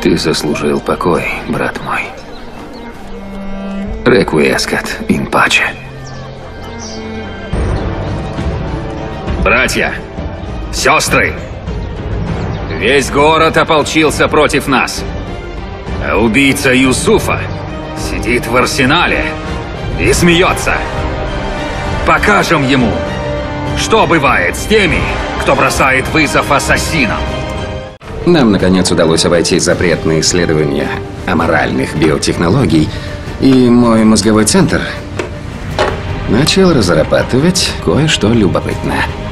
Ты заслужил покой, брат мой. Реквиескат ин паче. Братья, сестры, весь город ополчился против нас. А убийца Юсуфа сидит в арсенале и смеется. Покажем ему, что бывает с теми, кто бросает вызов ассасинам. Нам, наконец, удалось обойти запретные исследования аморальных биотехнологий, и мой мозговой центр начал разрабатывать кое-что любопытное.